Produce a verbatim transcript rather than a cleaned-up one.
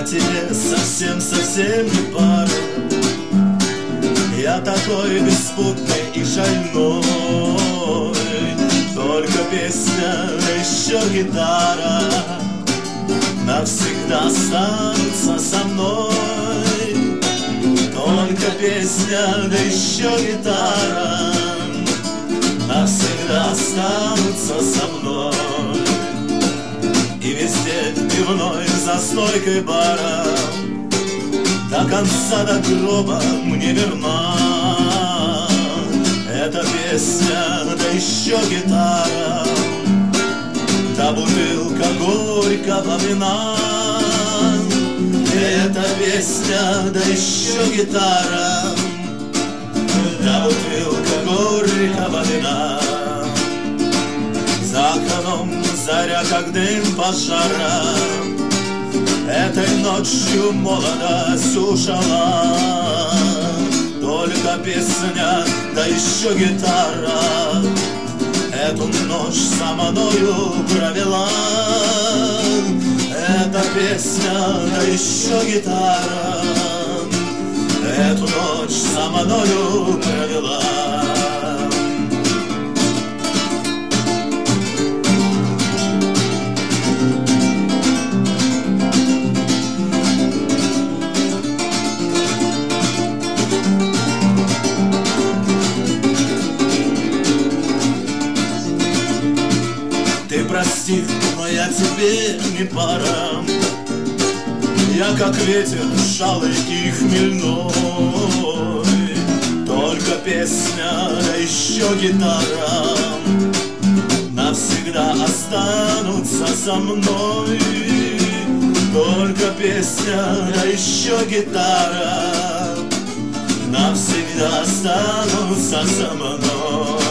Я тебе совсем-совсем не пара. Я такой беспутный и шальной. Только песня, да еще гитара навсегда останутся со мной. Только песня, да еще гитара навсегда останутся со мной. И везде пивной за стойкой бара до конца, до гроба мне верна эта песня, да еще гитара, да бутылка горького вина. Эта песня, да еще гитара, да бутылка горького вина. За окном заря, как дым пожара, этой ночью молодость ушла. Только песня, да еще гитара эту ночь со мною провела. Эта песня, да еще гитара эту ночь со мною провела. Ты прости, но я тебе не пара. Я как ветер шалый и хмельной. Только песня, да еще гитара навсегда останутся со мной. Только песня, да еще гитара навсегда останутся со мной.